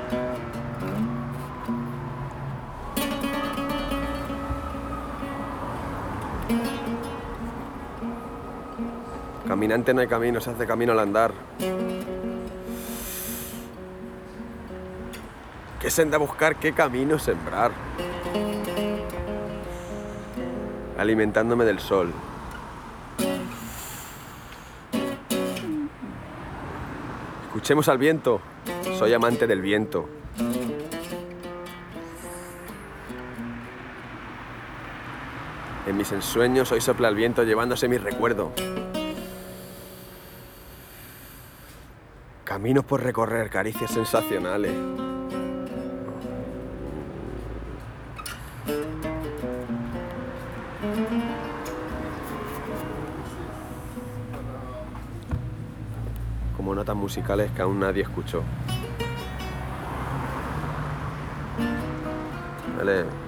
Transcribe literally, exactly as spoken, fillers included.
Caminante no hay camino, se hace camino al andar. ¿Qué senda buscar? ¿Qué camino sembrar? Alimentándome del sol. Escuchemos al viento. Soy amante del viento. En mis ensueños hoy sopla el viento llevándose mi recuerdo. Caminos por recorrer, caricias sensacionales. Como notas musicales que aún nadie escuchó. Vale.